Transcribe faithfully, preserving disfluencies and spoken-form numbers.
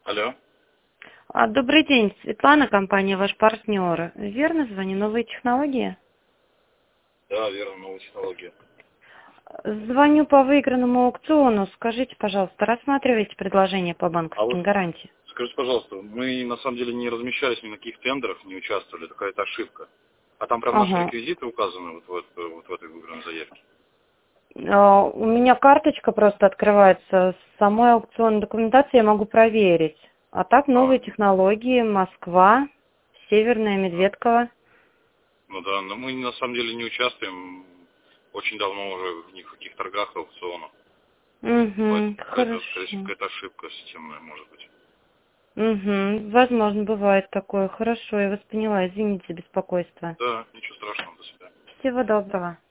Алло. А, Добрый день, Светлана, компания «Ваш партнер». Верно, звоню, новые технологии? Да, верно, новая технология. Звоню по выигранному аукциону. Скажите, пожалуйста, рассматриваете предложение по А вот банковским гарантиям? скажите, пожалуйста, мы на самом деле не размещались ни на каких тендерах, не участвовали, это какая-то ошибка. А там прям наши Ага. реквизиты указаны вот, в эт- вот в этой выигранной заявке. А, У меня карточка просто открывается. С самой аукционной документацией я могу проверить. А так А, новые технологии, Москва, Северная, да. Медведково. Ну да, но мы на самом деле не участвуем очень давно уже в никаких торгах, аукционах. Угу, Поэтому какая-то, скорее всего, хорошо. какая-то ошибка системная может быть. Угу, возможно, бывает такое. Хорошо, я вас поняла. Извините за беспокойство. Да, ничего страшного, до свидания. Всего доброго.